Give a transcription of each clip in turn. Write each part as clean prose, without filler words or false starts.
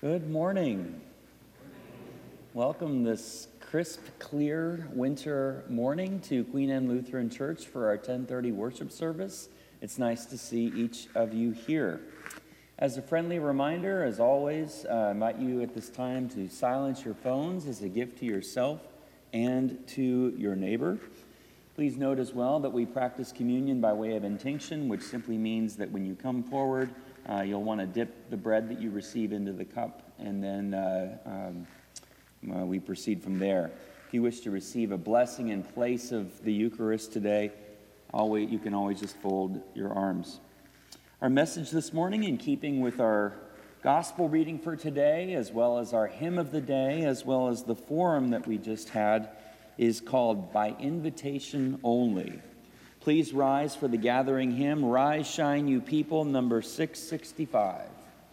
Good morning. Welcome this crisp, clear winter morning to Queen Anne Lutheran Church for our 10:30 worship service. It's nice to see each of you here. As a friendly reminder, as always, I invite you at this time to silence your phones as a gift to yourself and to your neighbor. Please note as well that we practice communion by way of intinction, which simply means that when you come forward, you'll want to dip the bread that you receive into the cup, and then we proceed from there. If you wish to receive a blessing in place of the Eucharist today, you can always just fold your arms. Our message this morning, in keeping with our gospel reading for today, as well as our hymn of the day, as well as the forum that we just had, is called By Invitation Only. Please rise for the gathering hymn, Rise, Shine, You People, number 665.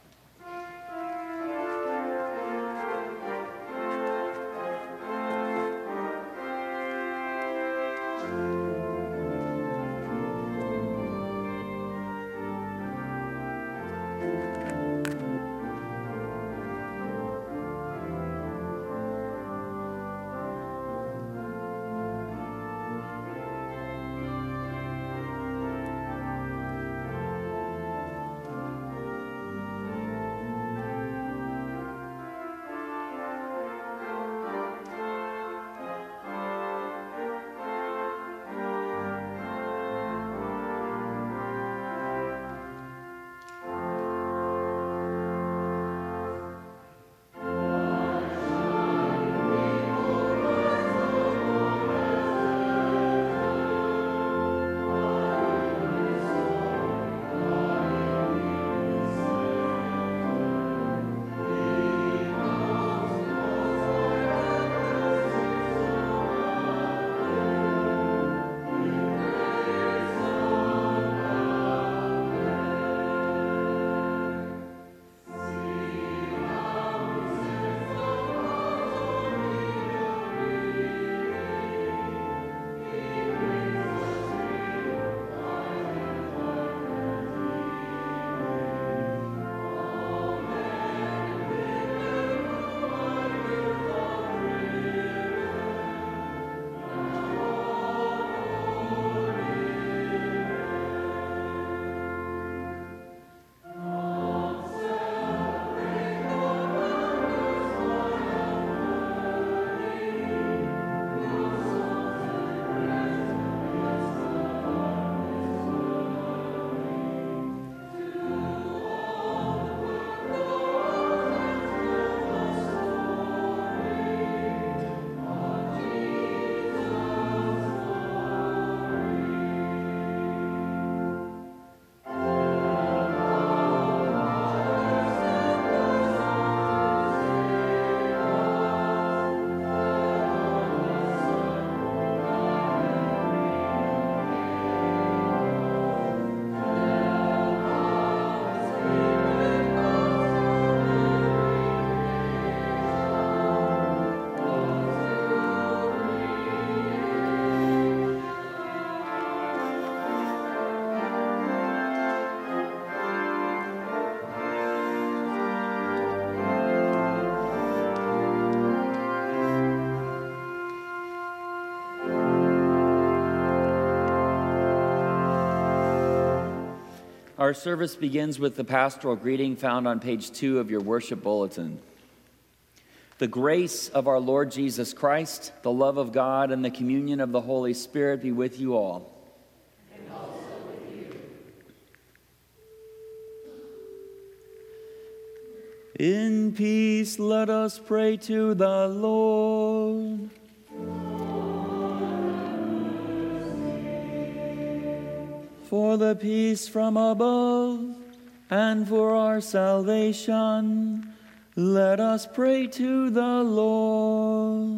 Our service begins with the pastoral greeting found on page 2 of your worship bulletin. The grace of our Lord Jesus Christ, the love of God, and the communion of the Holy Spirit be with you all. And also with you. In peace, let us pray to the Lord. For the peace from above, and for our salvation, let us pray to the Lord.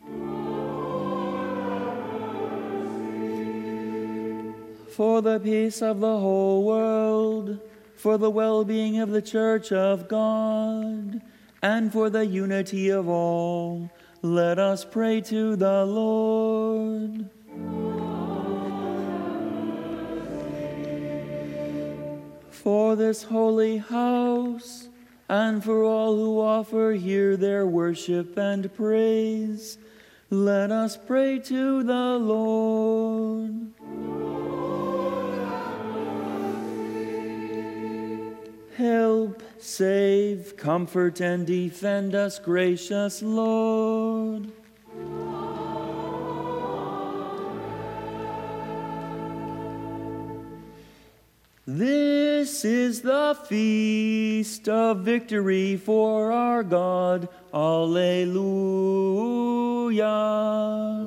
For the peace of the whole world, for the well-being of the Church of God, and for the unity of all, let us pray to the Lord. For this holy house, and for all who offer here their worship and praise. Let us pray to the Lord. Help, save, comfort, and defend us, gracious Lord. This is the feast of victory for our God. Alleluia.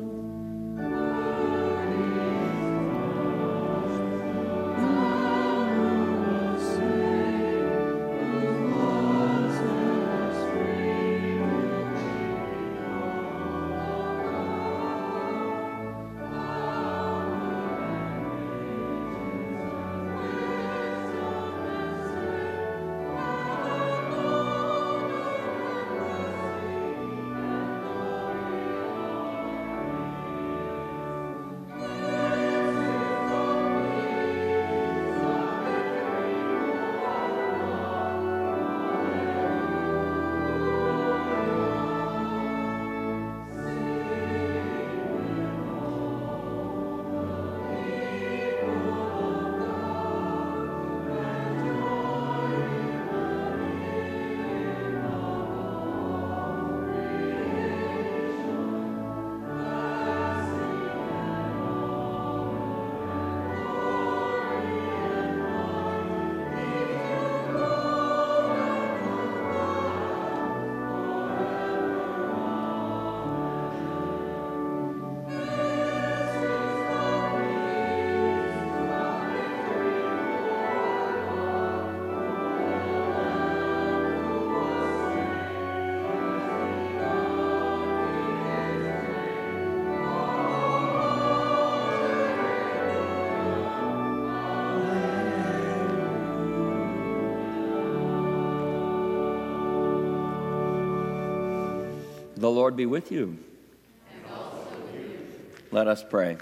The Lord be with you. And also with you. Let us pray.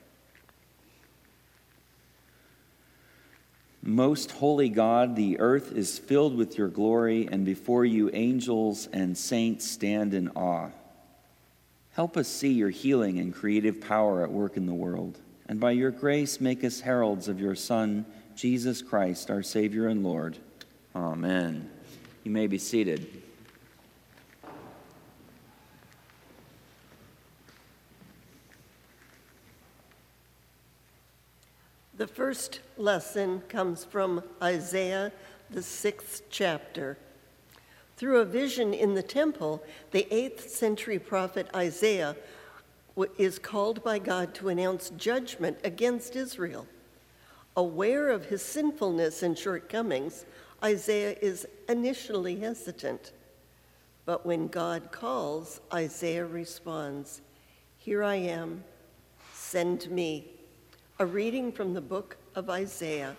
Most holy God, the earth is filled with your glory, and before you angels and saints stand in awe. Help us see your healing and creative power at work in the world, and by your grace make us heralds of your Son, Jesus Christ, our Savior and Lord. Amen. You may be seated. The first lesson comes from Isaiah, the 6th chapter. Through a vision in the temple, the 8th century prophet Isaiah is called by God to announce judgment against Israel. Aware of his sinfulness and shortcomings, Isaiah is initially hesitant. But when God calls, Isaiah responds, "Here I am, send me." A reading from the book of Isaiah.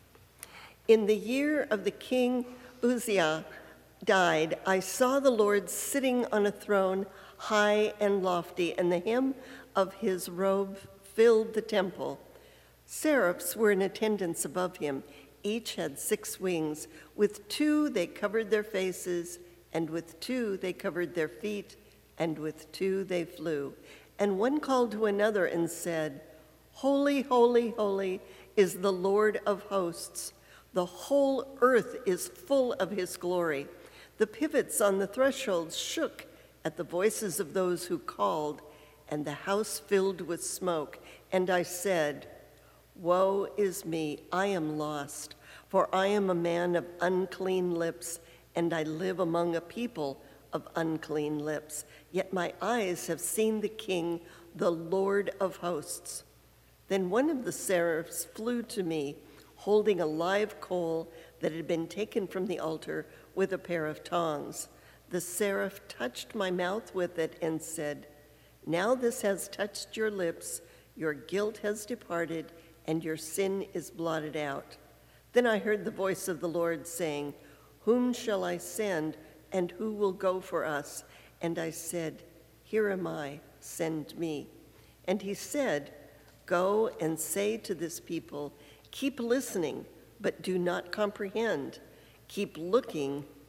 In the year of the king Uzziah died, I saw the Lord sitting on a throne high and lofty, and the hem of his robe filled the temple. Seraphs were in attendance above him. Each had 6 wings. With 2 they covered their faces, and with 2 they covered their feet, and with 2 they flew. And one called to another and said, "Holy, holy, holy is the Lord of hosts. The whole earth is full of his glory." The pivots on the thresholds shook at the voices of those who called, and the house filled with smoke. And I said, "Woe is me, I am lost, for I am a man of unclean lips, and I live among a people of unclean lips. Yet my eyes have seen the King, the Lord of hosts." Then one of the seraphs flew to me, holding a live coal that had been taken from the altar with a pair of tongs. The seraph touched my mouth with it and said, "Now this has touched your lips, your guilt has departed, and your sin is blotted out." Then I heard the voice of the Lord saying, "Whom shall I send, and who will go for us?" And I said, "Here am I, send me." And he said, "Go and say to this people, keep listening, but do not comprehend. Keep looking,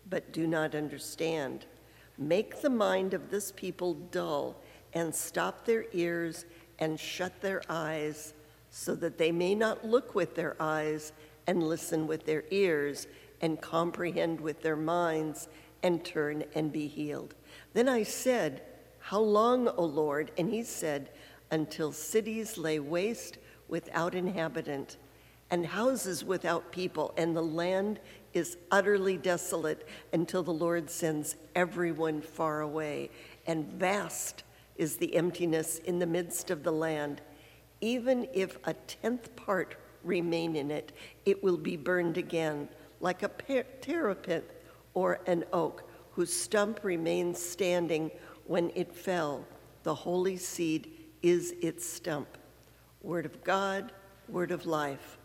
but do not understand. Make the mind of this people dull, and stop their ears and shut their eyes, so that they may not look with their eyes and listen with their ears and comprehend with their minds and turn and be healed. Then I said, how long, O Lord? And he said, until cities lay waste without inhabitant, and houses without people, and the land is utterly desolate until the Lord sends everyone far away. And vast is the emptiness in the midst of the land. Even if a 10th part remain in it, it will be burned again, like a terebinth or an oak, whose stump remains standing when it fell. The holy seed is its stump. Word of God, word of life.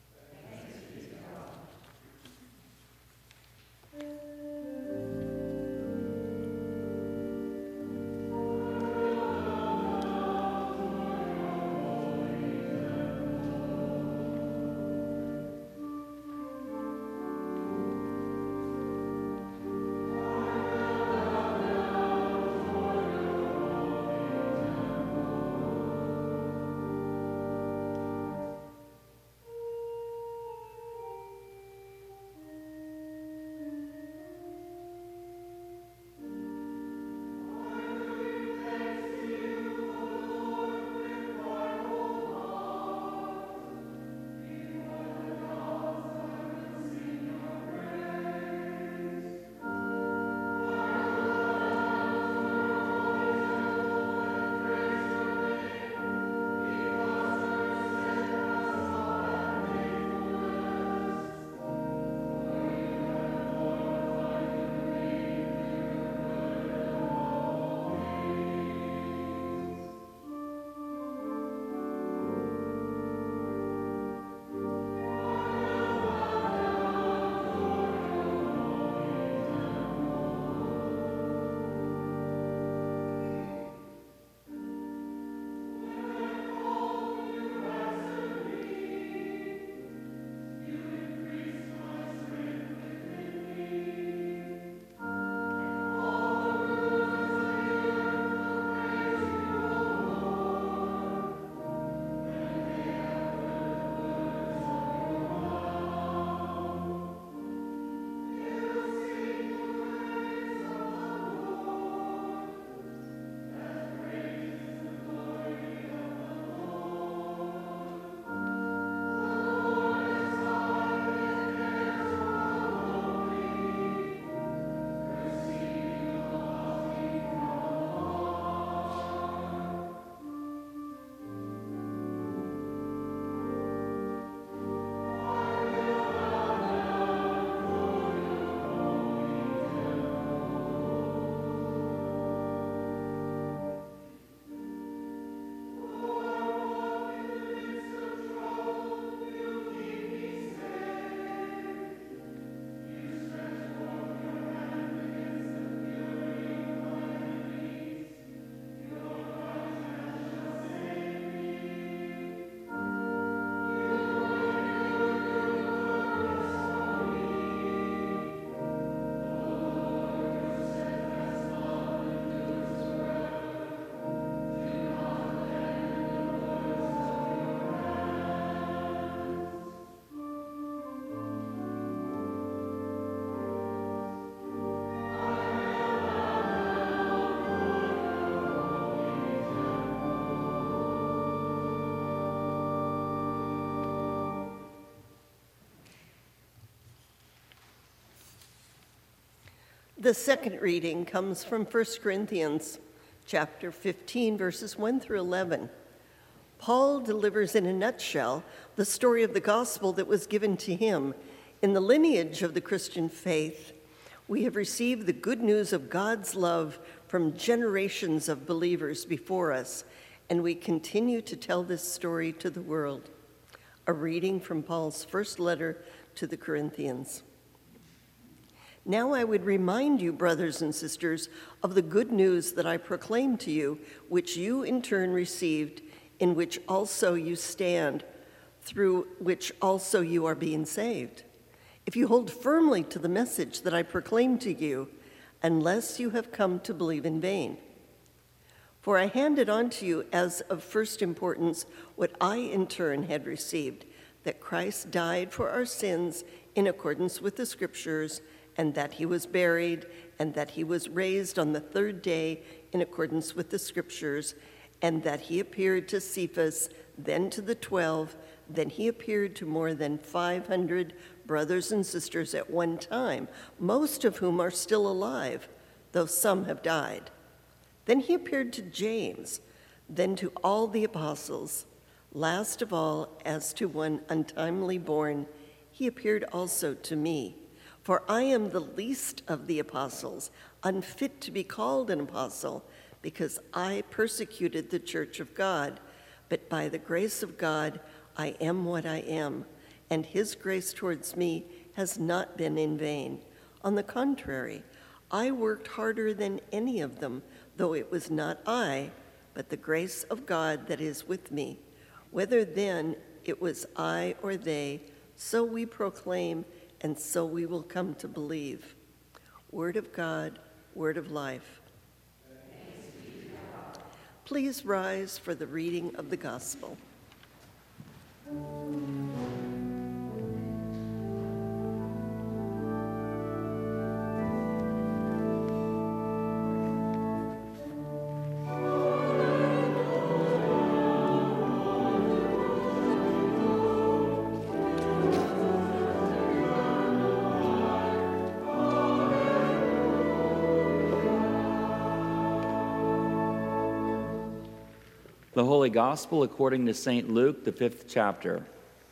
The second reading comes from 1 Corinthians chapter 15, verses 1 through 11. Paul delivers in a nutshell the story of the gospel that was given to him. In the lineage of the Christian faith, we have received the good news of God's love from generations of believers before us, and we continue to tell this story to the world. A reading from Paul's first letter to the Corinthians. Now I would remind you, brothers and sisters, of the good news that I proclaimed to you, which you in turn received, in which also you stand, through which also you are being saved. if you hold firmly to the message that I proclaimed to you, unless you have come to believe in vain. For I handed on to you as of first importance what I in turn had received, that Christ died for our sins in accordance with the Scriptures, and that he was buried, and that he was raised on the third day in accordance with the Scriptures, and that he appeared to Cephas, then to the 12, then he appeared to more than 500 brothers and sisters at one time, most of whom are still alive, though some have died. Then he appeared to James, then to all the apostles. Last of all, as to one untimely born, he appeared also to me. For I am the least of the apostles, unfit to be called an apostle, because I persecuted the church of God. But by the grace of God, I am what I am, and his grace towards me has not been in vain. On the contrary, I worked harder than any of them, though it was not I, but the grace of God that is with me. Whether then it was I or they, so we proclaim, and so we will come to believe. Word of God, word of life. Please rise for the reading of the gospel. The Holy Gospel according to St. Luke, the 5th chapter.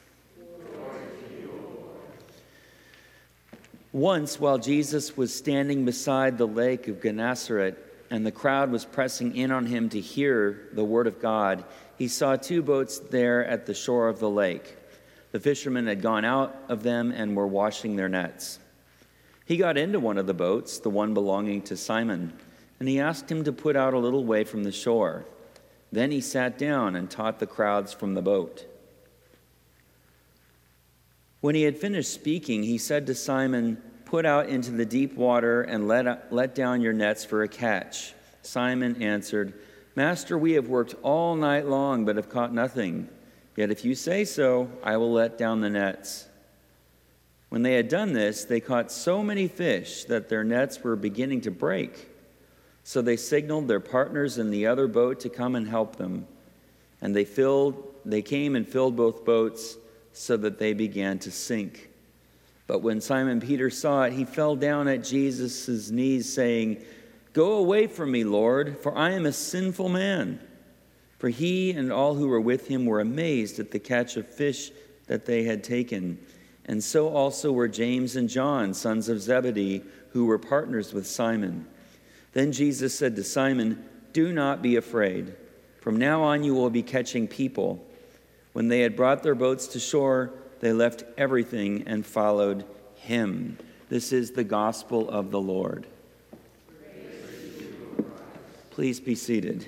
Once, while Jesus was standing beside the lake of Gennesaret, and the crowd was pressing in on him to hear the word of God, he saw 2 boats there at the shore of the lake. The fishermen had gone out of them and were washing their nets. He got into one of the boats, the one belonging to Simon, and he asked him to put out a little way from the shore. Then he sat down and taught the crowds from the boat. When he had finished speaking, he said to Simon, "Put out into the deep water and let down your nets for a catch." Simon answered, "Master, we have worked all night long but have caught nothing. Yet if you say so, I will let down the nets." When they had done this, they caught so many fish that their nets were beginning to break. So they signaled their partners in the other boat to come and help them. And they came and filled both boats so that they began to sink. But when Simon Peter saw it, he fell down at Jesus' knees, saying, "Go away from me, Lord, for I am a sinful man." For he and all who were with him were amazed at the catch of fish that they had taken. And so also were James and John, sons of Zebedee, who were partners with Simon. Then Jesus said to Simon, "Do not be afraid. From now on you will be catching people." When they had brought their boats to shore, they left everything and followed him. This is the gospel of the Lord. Please be seated.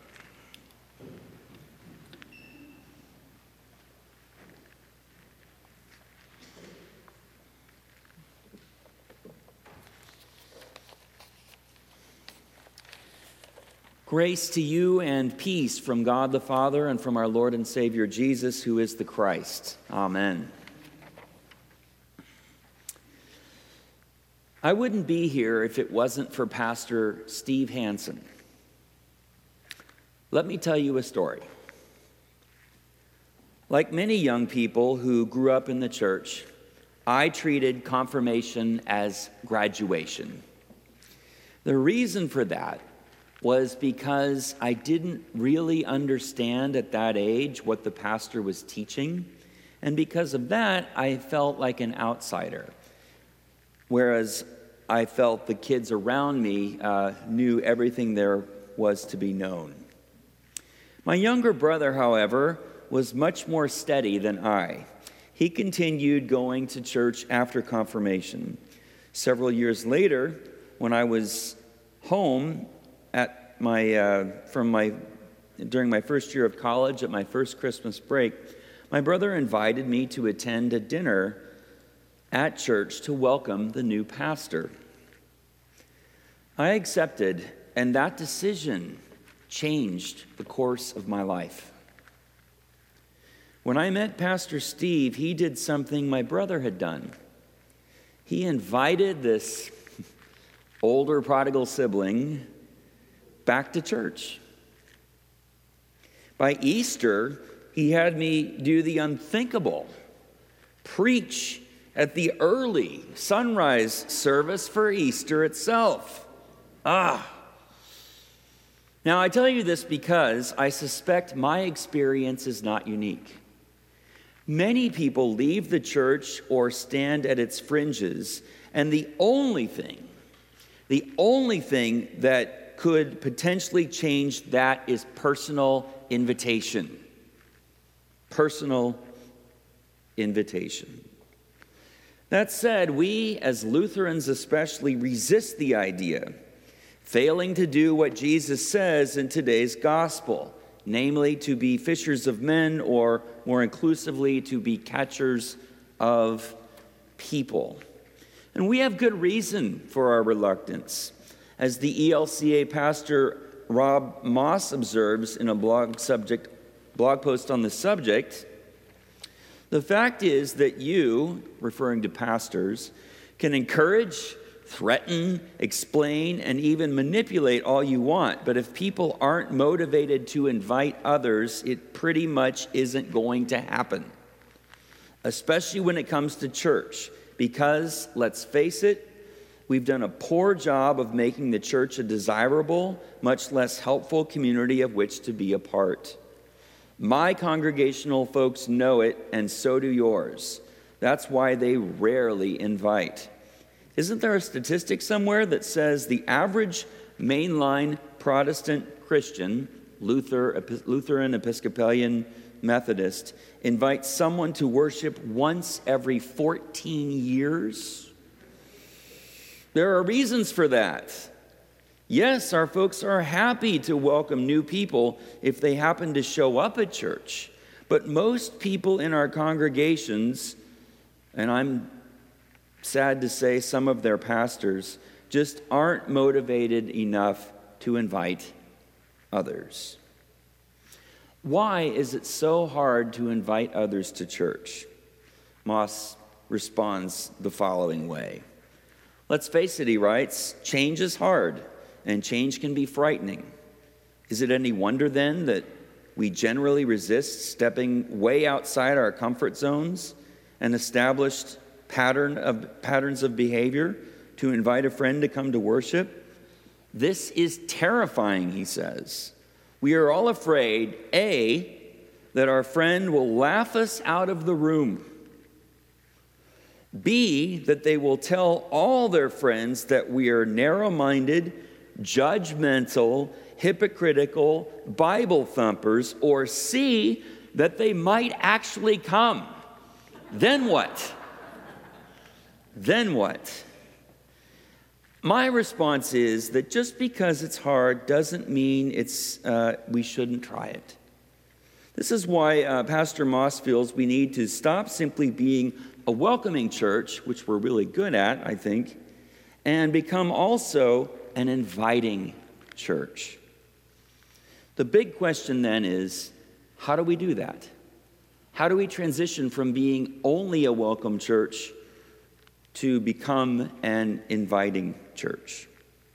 Grace to you and peace from God the Father and from our Lord and Savior Jesus, who is the Christ. Amen. I wouldn't be here if it wasn't for Pastor Steve Hansen. Let me tell you a story. Like many young people who grew up in the church, I treated confirmation as graduation. The reason for that was because I didn't really understand at that age what the pastor was teaching, and because of that, I felt like an outsider, whereas I felt the kids around me knew everything there was to be known. My younger brother, however, was much more steady than I. He continued going to church after confirmation. Several years later, when I was home during my first year of college, at my first Christmas break, my brother invited me to attend a dinner at church to welcome the new pastor. I accepted, and that decision changed the course of my life. When I met Pastor Steve, he did something my brother had done. He invited this older prodigal sibling back to church. By Easter, he had me do the unthinkable, preach at the early sunrise service for Easter itself. Now I tell you this because I suspect my experience is not unique. Many people leave the church or stand at its fringes, and the only thing that could potentially change that is personal invitation. Personal invitation. That said, we as Lutherans especially resist the idea, failing to do what Jesus says in today's gospel, namely to be fishers of men, or more inclusively, to be catchers of people. And we have good reason for our reluctance. As the ELCA pastor Rob Moss observes in a blog post on the subject, the fact is that you, referring to pastors, can encourage, threaten, explain, and even manipulate all you want. But if people aren't motivated to invite others, it pretty much isn't going to happen. Especially when it comes to church. Because, let's face it, we've done a poor job of making the church a desirable, much less helpful community of which to be a part. My congregational folks know it, and so do yours. That's why they rarely invite. Isn't there a statistic somewhere that says the average mainline Protestant Christian, Lutheran, Episcopalian, Methodist, invites someone to worship once every 14 years? There are reasons for that. Yes, our folks are happy to welcome new people if they happen to show up at church. But most people in our congregations, and I'm sad to say some of their pastors, just aren't motivated enough to invite others. Why is it so hard to invite others to church? Moss responds the following way. Let's face it, he writes, change is hard, and change can be frightening. Is it any wonder then that we generally resist stepping way outside our comfort zones and established patterns of behavior to invite a friend to come to worship? This is terrifying, he says. We are all afraid, A, that our friend will laugh us out of the room. B, that they will tell all their friends that we are narrow-minded, judgmental, hypocritical Bible thumpers. Or C, that they might actually come. Then what? Then what? My response is that just because it's hard doesn't mean we shouldn't try it. This is why Pastor Moss feels we need to stop simply being a welcoming church, which we're really good at, I think, and become also an inviting church. The big question then is, how do we do that? How do we transition from being only a welcome church to become an inviting church?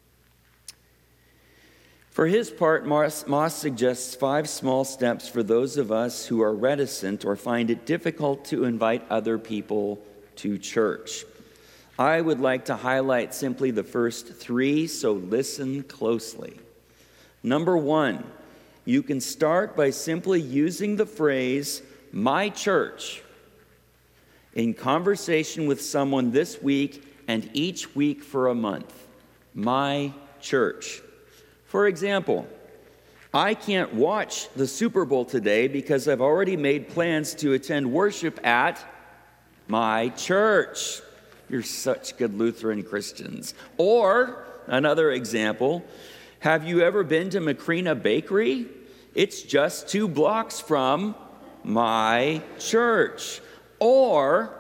For his part, Moss suggests 5 small steps for those of us who are reticent or find it difficult to invite other people to church. I would like to highlight simply the first 3, so listen closely. Number 1, you can start by simply using the phrase, "my church," in conversation with someone this week and each week for a month. My church. For example, I can't watch the Super Bowl today because I've already made plans to attend worship at my church. You're such good Lutheran Christians. Or, another example, have you ever been to Macrina Bakery? It's just 2 blocks from my church. Or,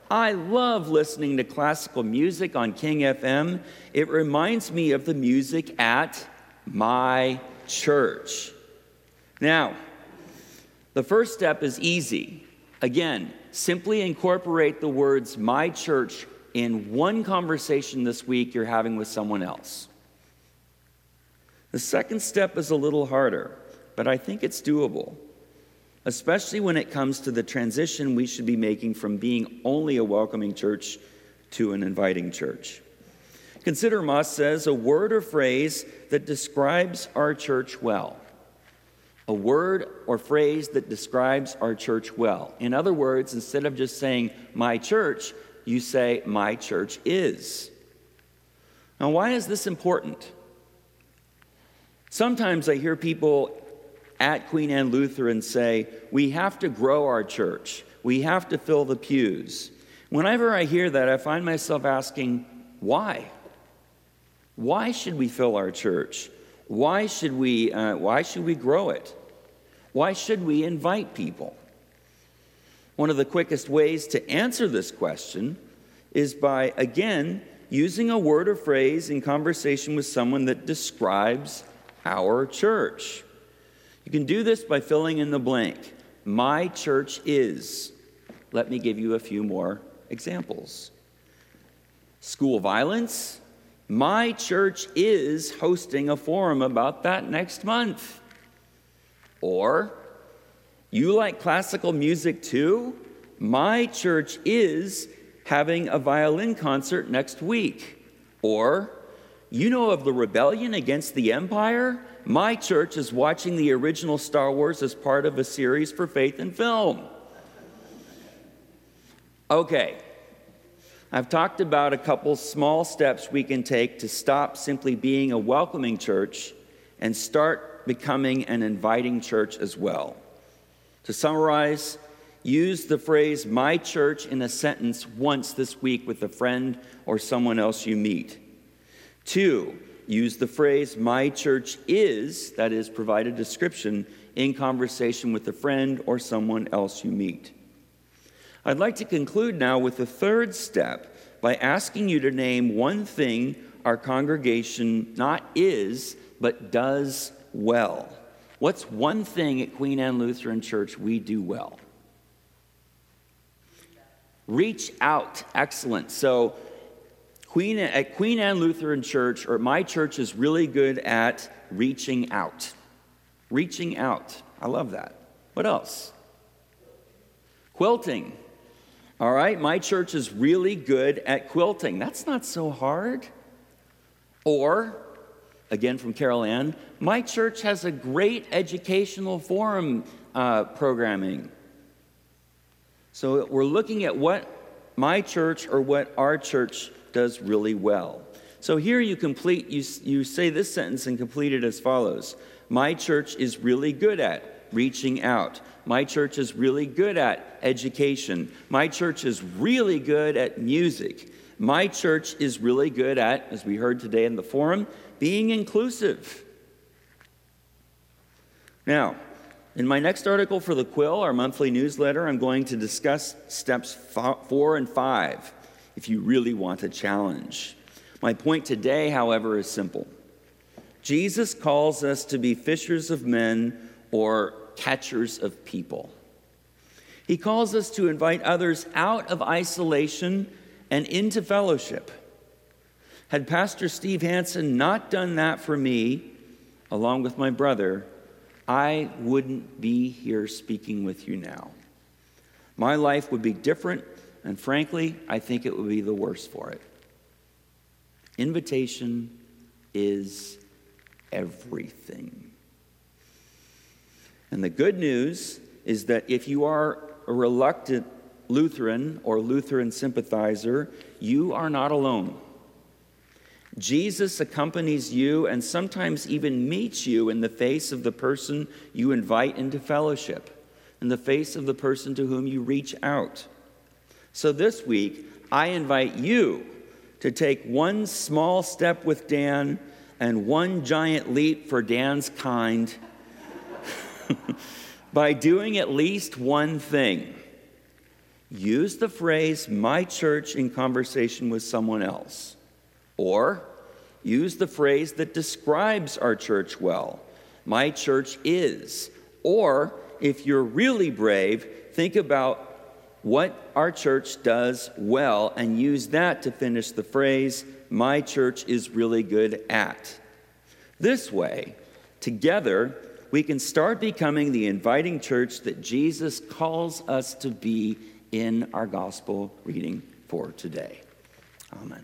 I love listening to classical music on King FM. It reminds me of the music at my church. Now, the first step is easy. Again, simply incorporate the words my church in one conversation this week you're having with someone else. The second step is a little harder, but I think it's doable, especially when it comes to the transition we should be making from being only a welcoming church to an inviting church. Consider, Moss says, a word or phrase that describes our church well. A word or phrase that describes our church well. In other words, instead of just saying my church, you say my church is. Now, why is this important? Sometimes I hear people at Queen Anne Lutheran say, we have to grow our church. We have to fill the pews. Whenever I hear that, I find myself asking, why? Why should we fill our church? Why should we grow it? Why should we invite people? One of the quickest ways to answer this question is by, again, using a word or phrase in conversation with someone that describes our church. You can do this by filling in the blank. My church is. Let me give you a few more examples. School violence. My church is hosting a forum about that next month. Or, you like classical music too? My church is having a violin concert next week. Or, you know of the rebellion against the empire? My church is watching the original Star Wars as part of a series for Faith and Film. Okay, I've talked about a couple small steps we can take to stop simply being a welcoming church and start becoming an inviting church as well. To summarize, use the phrase my church in a sentence once this week with a friend or someone else you meet. 2, use the phrase my church is, that is, provide a description in conversation with a friend or someone else you meet. I'd like to conclude now with the third step by asking you to name one thing our congregation not is, but does well. What's one thing at Queen Anne Lutheran Church we do well? Reach out. Excellent. So at Queen Anne Lutheran Church, or my church, is really good at reaching out. Reaching out. I love that. What else? Quilting. All right, my church is really good at quilting. That's not so hard. Or, again from Carol Ann, my church has a great educational forum programming. So we're looking at what my church or what our church does really well. So here you say this sentence and complete it as follows. My church is really good at reaching out. My church is really good at education. My church is really good at music. My church is really good at, as we heard today in the forum, being inclusive. Now, in my next article for The Quill, our monthly newsletter, I'm going to discuss steps 4 and 5, if you really want a challenge. My point today, however, is simple. Jesus calls us to be fishers of men or catchers of people. He calls us to invite others out of isolation and into fellowship. Had Pastor Steve Hansen not done that for me, along with my brother, I wouldn't be here speaking with you now. My life would be different, and frankly, I think it would be the worse for it. Invitation is everything. And the good news is that if you are a reluctant Lutheran or Lutheran sympathizer, you are not alone. Jesus accompanies you and sometimes even meets you in the face of the person you invite into fellowship, in the face of the person to whom you reach out. So this week, I invite you to take one small step with Dan and one giant leap for Dan's kind by doing at least one thing. use the phrase my church in conversation with someone else. Or use the phrase that describes our church well. My church is. Or if you're really brave, think about what our church does well and use that to finish the phrase, my church is really good at. This way, together, we can start becoming the inviting church that Jesus calls us to be in our gospel reading for today. Amen.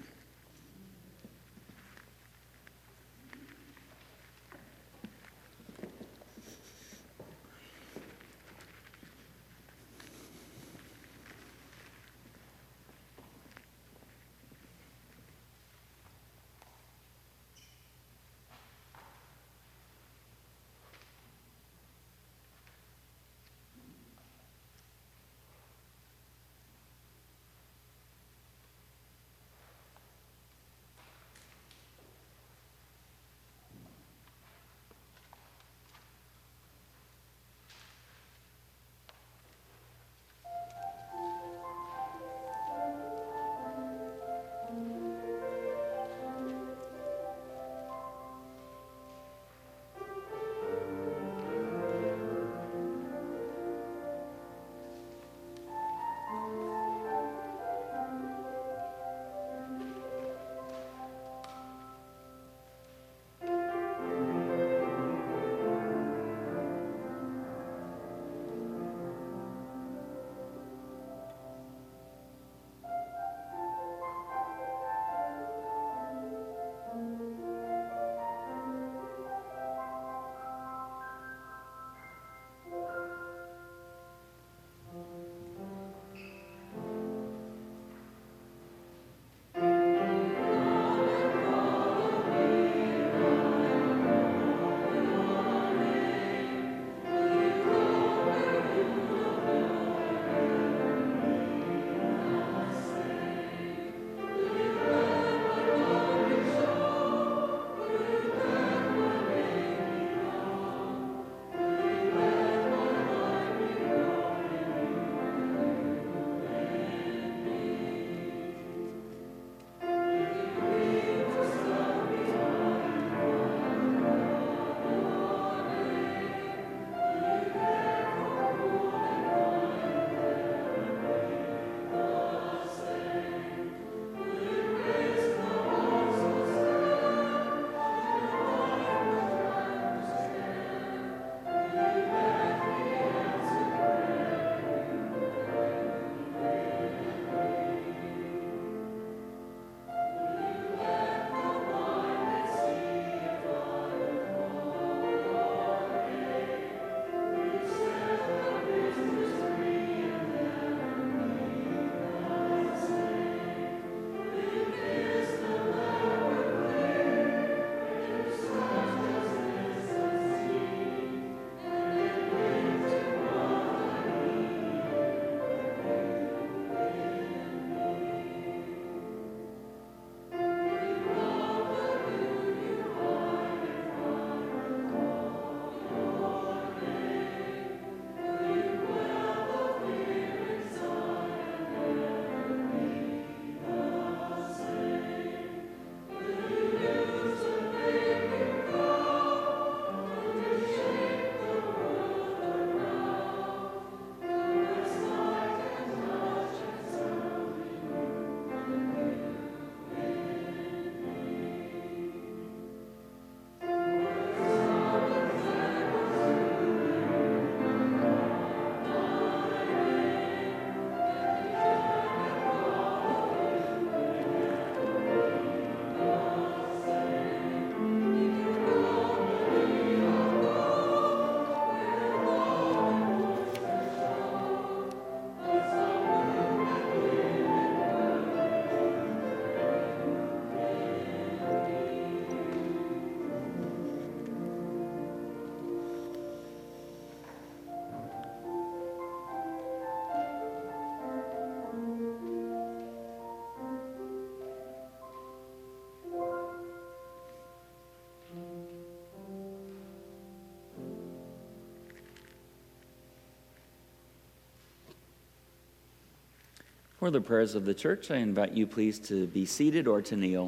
For the prayers of the church, I invite you please to be seated or to kneel.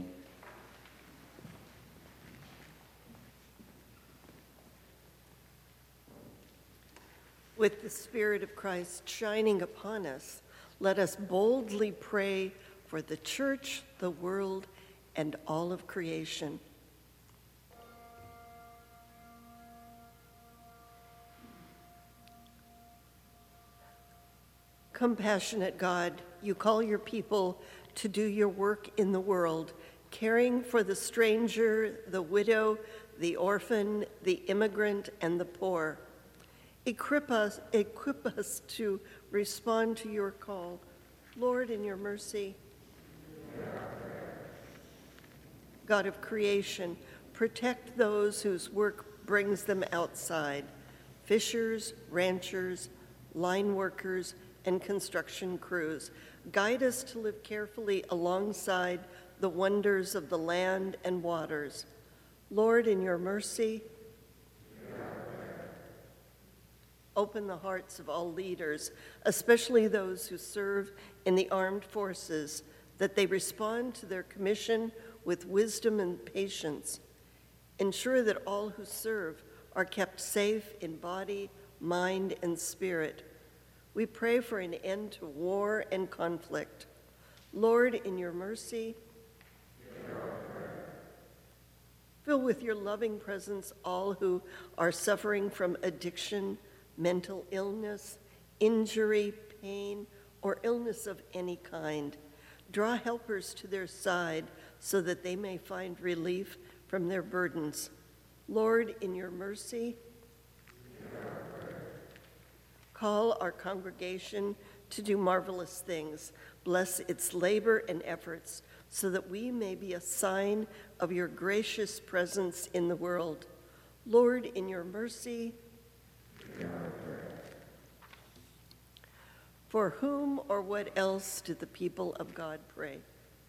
With the Spirit of Christ shining upon us, let us boldly pray for the church, the world, and all of creation. Compassionate God, you call your people to do your work in the world, caring for the stranger, the widow, the orphan, the immigrant, and the poor. Equip us to respond to your call. Lord, in your mercy, God of creation, protect those whose work brings them outside, fishers, ranchers, line workers, and construction crews. Guide us to live carefully alongside the wonders of the land and waters. Lord, in your mercy, open the hearts of all leaders, especially those who serve in the armed forces, that they respond to their commission with wisdom and patience. Ensure that all who serve are kept safe in body, mind, and spirit. We pray for an end to war and conflict. Lord, in your mercy, fill with your loving presence all who are suffering from addiction, mental illness, injury, pain, or illness of any kind. Draw helpers to their side so that they may find relief from their burdens. Lord, in your mercy, call our congregation to do marvelous things. Bless its labor and efforts so that we may be a sign of your gracious presence in the world. Lord, in your mercy, for whom or what else do the people of God pray?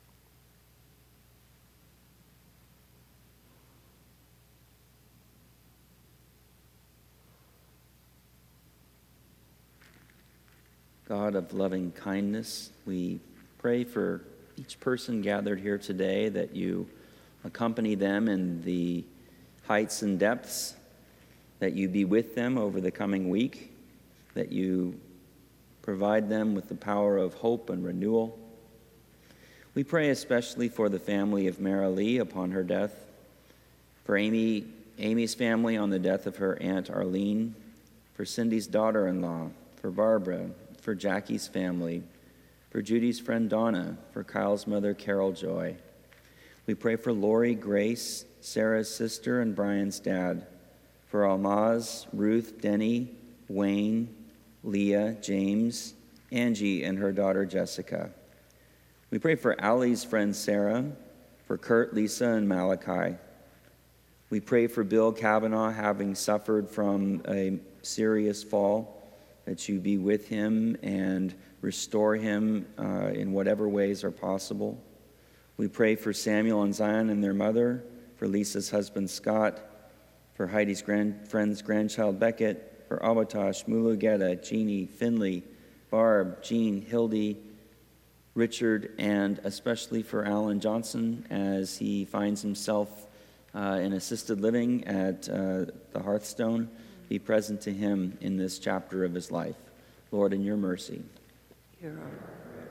God of loving kindness, we pray for each person gathered here today that you accompany them in the heights and depths, that you be with them over the coming week, that you provide them with the power of hope and renewal. We pray especially for the family of Mara Lee upon her death, for Amy's family on the death of her Aunt Arlene, for Cindy's daughter-in-law, for Barbara, for Jackie's family, for Judy's friend Donna, for Kyle's mother Carol Joy. We pray for Lori, Grace, Sarah's sister, and Brian's dad, for Almaz, Ruth, Denny, Wayne, Leah, James, Angie, and her daughter Jessica. We pray for Allie's friend Sarah, for Kurt, Lisa, and Malachi. We pray for Bill Kavanaugh, having suffered from a serious fall, that you be with him and restore him in whatever ways are possible. We pray for Samuel and Zion and their mother, for Lisa's husband Scott, for Heidi's friend's grandchild Beckett, for Abatosh, Mulugeta, Jeannie, Finley, Barb, Jean, Hildy, Richard, and especially for Alan Johnson as he finds himself in assisted living at the Hearthstone. Be present to him in this chapter of his life. Lord, in your mercy. Hear our prayer.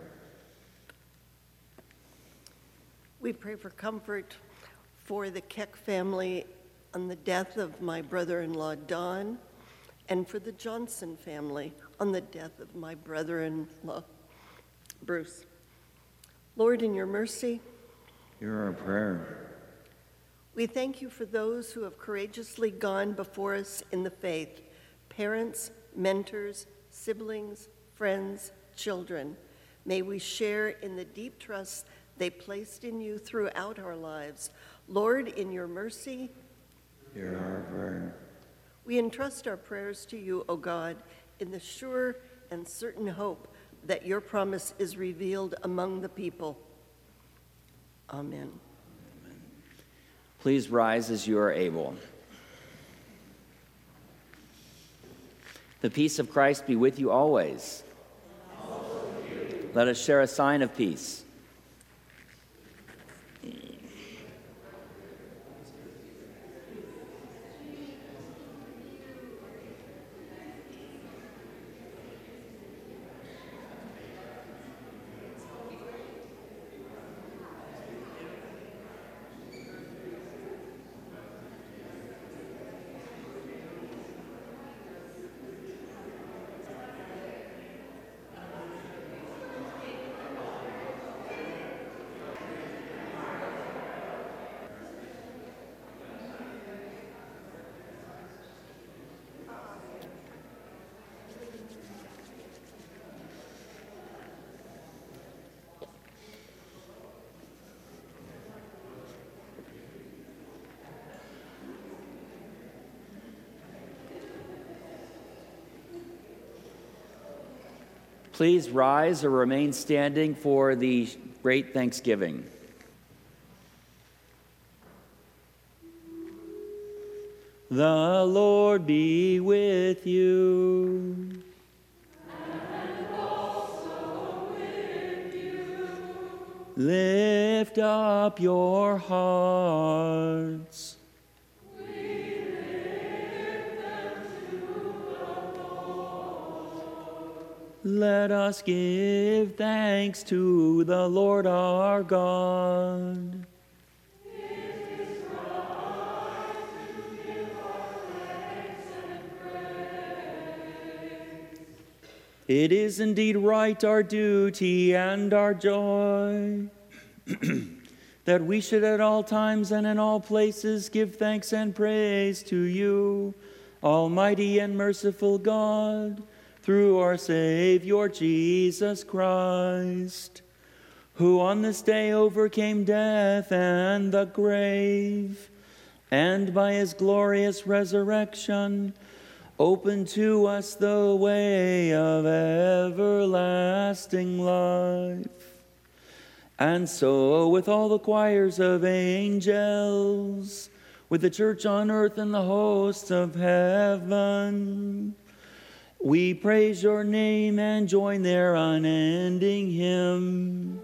We pray for comfort for the Keck family on the death of my brother-in-law Don, and for the Johnson family on the death of my brother-in-law Bruce. Lord, in your mercy, Hear our prayer. we thank you for those who have courageously gone before us in the faith, parents, mentors, siblings, friends, children. May we share in the deep trust they placed in you throughout our lives. Lord, in your mercy, Hear our prayer. we entrust our prayers to you, O God, in the sure and certain hope that your promise is revealed among the people. Amen. Please rise as you are able. The peace of Christ be with you always. Let us share a sign of peace. Please rise or remain standing for the great Thanksgiving. The Lord be with you. And also with you. Lift up your hearts. Let us give thanks to the Lord our God. It is right to give our thanks and praise. It is indeed right, our duty and our joy, that we should at all times and in all places give thanks and praise to you, Almighty and merciful God, through our Savior Jesus Christ, who on this day overcame death and the grave, and by his glorious resurrection opened to us the way of everlasting life. And so, with all the choirs of angels, with the church on earth and the hosts of heaven, we praise your name and join their unending hymn.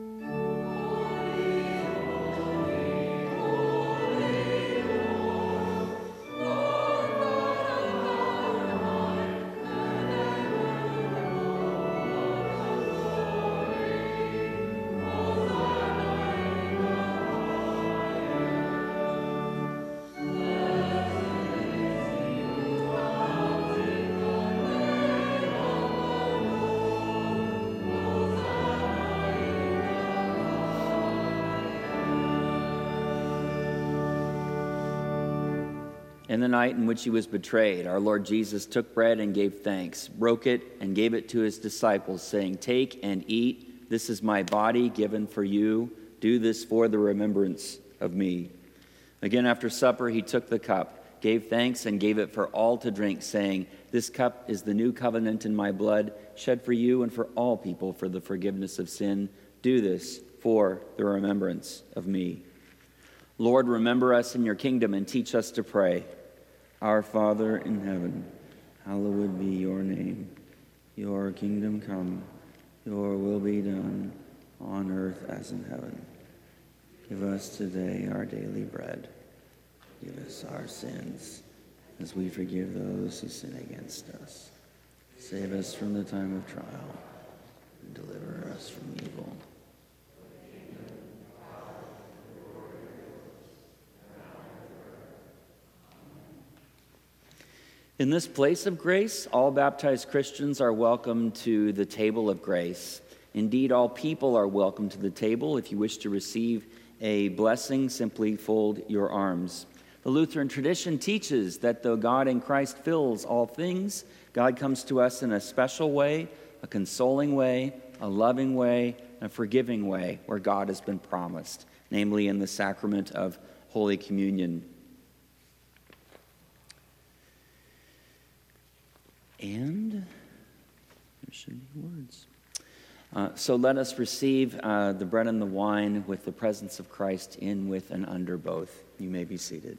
In the night in which he was betrayed, our Lord Jesus took bread and gave thanks, broke it, and gave it to his disciples, saying, "Take and eat. This is my body given for you. Do this for the remembrance of me." Again, after supper, he took the cup, gave thanks, and gave it for all to drink, saying, "This cup is the new covenant in my blood, shed for you and for all people for the forgiveness of sin. Do this for the remembrance of me." Lord, remember us in your kingdom and teach us to pray. Our Father in heaven, hallowed be your name. Your kingdom come, your will be done, on earth as in heaven. Give us today our daily bread. Give us our sins, as we forgive those who sin against us. Save us from the time of trial, and deliver us from evil. In this place of grace, all baptized Christians are welcome to the table of grace. Indeed, all people are welcome to the table. If you wish to receive a blessing, simply fold your arms. The Lutheran tradition teaches that though God in Christ fills all things, God comes to us in a special way, a consoling way, a loving way, a forgiving way, where God has been promised, namely in the sacrament of Holy Communion. And there should be words. So let us receive the bread and the wine with the presence of Christ in, with, and under both. You may be seated.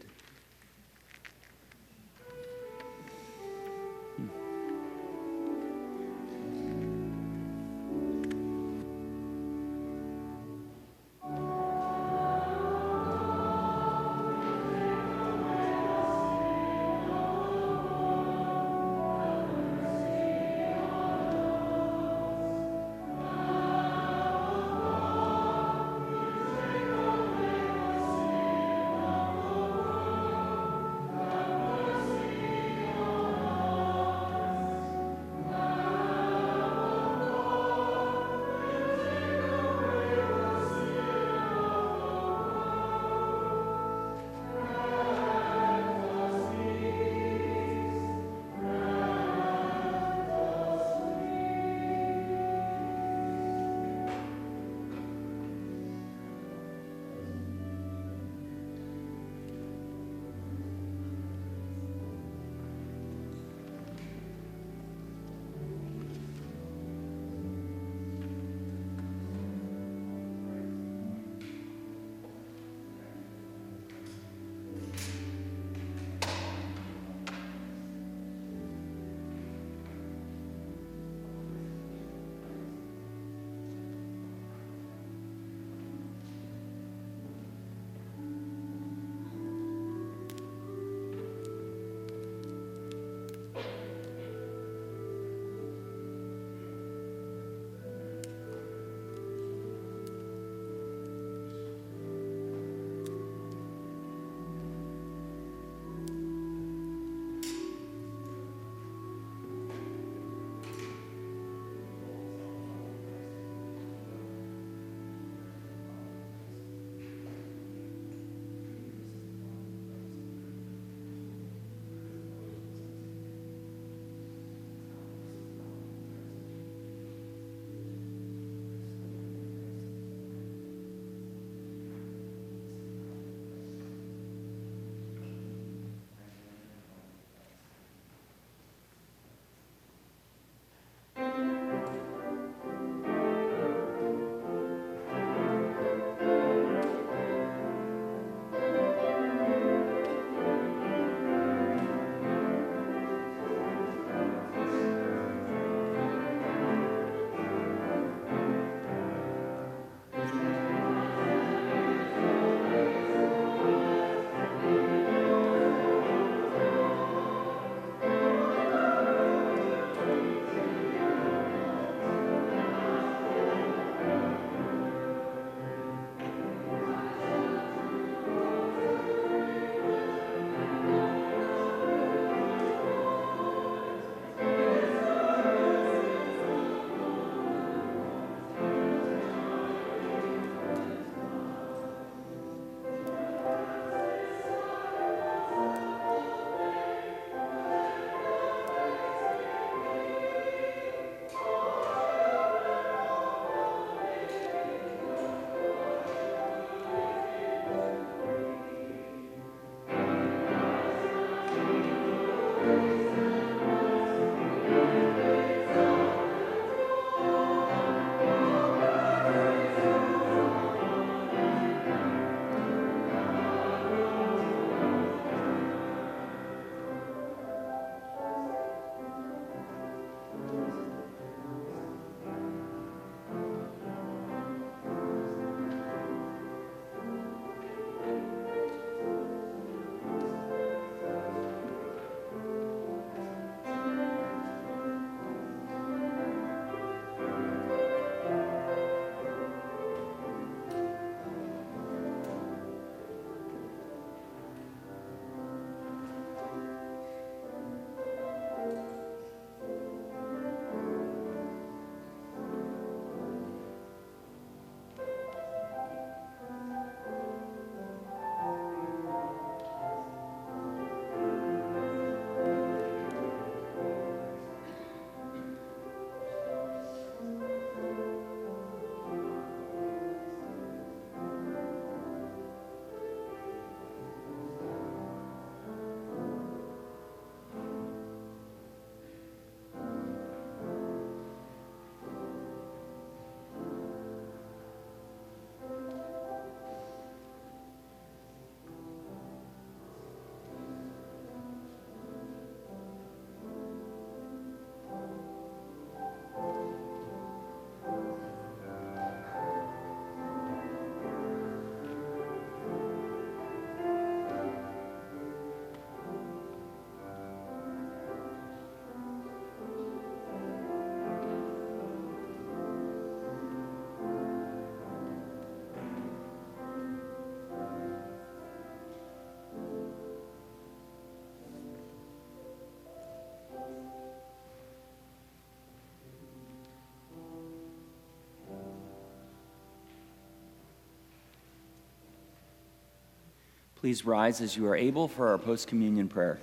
Please rise as you are able for our post-communion prayer.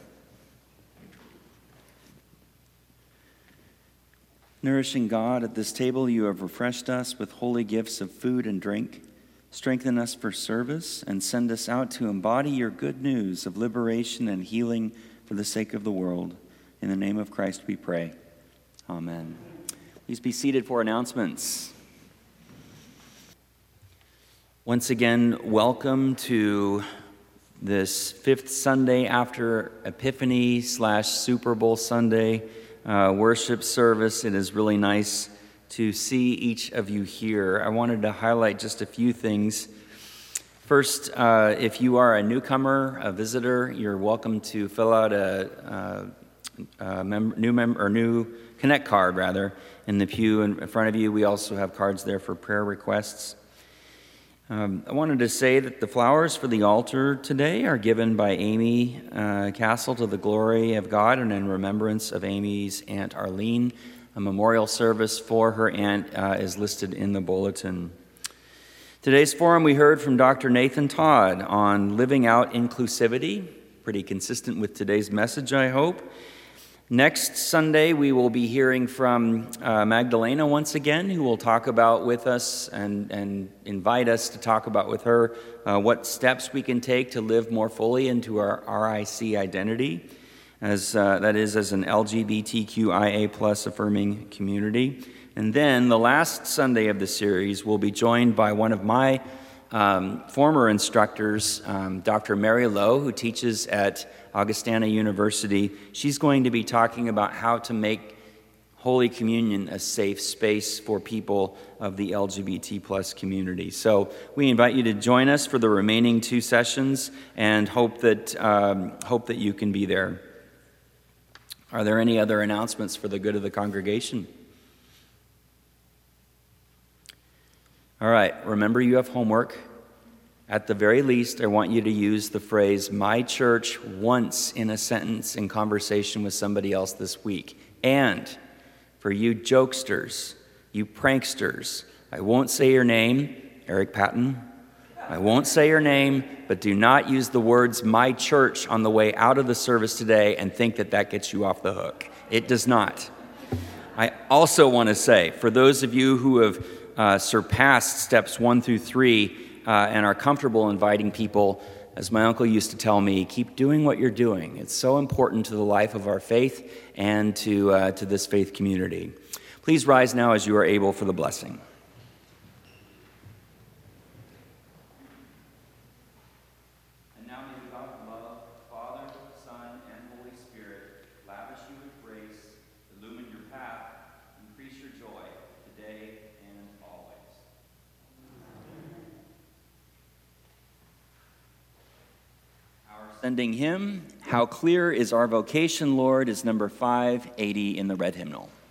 Nourishing God, at this table you have refreshed us with holy gifts of food and drink. Strengthen us for service and send us out to embody your good news of liberation and healing for the sake of the world. In the name of Christ we pray. Amen. Please be seated for announcements. Once again, welcome to this fifth Sunday after Epiphany / Super Bowl Sunday worship service. It is really nice to see each of you here. I wanted to highlight just a few things. First, if you are a newcomer, a visitor, you're welcome to fill out a new Connect card in the pew in front of you. We also have cards there for prayer requests. I wanted to say that the flowers for the altar today are given by Amy Castle to the glory of God and in remembrance of Amy's Aunt Arlene. A memorial service for her aunt is listed in the bulletin. Today's forum, we heard from Dr. Nathan Todd on living out inclusivity, pretty consistent with today's message, I hope. Next Sunday, we will be hearing from Magdalena once again, who will talk about with us and invite us to talk about with her what steps we can take to live more fully into our RIC identity, as an LGBTQIA plus affirming community. And then the last Sunday of the series, we'll be joined by one of my former instructors, Dr. Mary Lowe, who teaches at Augustana University. She's going to be talking about how to make Holy Communion a safe space for people of the LGBT plus community. So we invite you to join us for the remaining 2 sessions and hope that you can be there. Are there any other announcements for the good of the congregation? All right, remember you have homework. At the very least, I want you to use the phrase, my church, once in a sentence in conversation with somebody else this week. And for you jokesters, you pranksters, I won't say your name, Eric Patton. I won't say your name, but do not use the words my church on the way out of the service today and think that gets you off the hook. It does not. I also want to say, for those of you who have surpassed steps 1 through 3 and are comfortable inviting people, as my uncle used to tell me, keep doing what you're doing. It's so important to the life of our faith and to this faith community. Please rise now as you are able for the blessing. And now may the God of love, Father, Son, and Holy Spirit, lavish you with grace, illumine your path, increase your joy today and always. Our sending hymn, How Clear is Our Vocation, Lord, is number 580 in the red hymnal.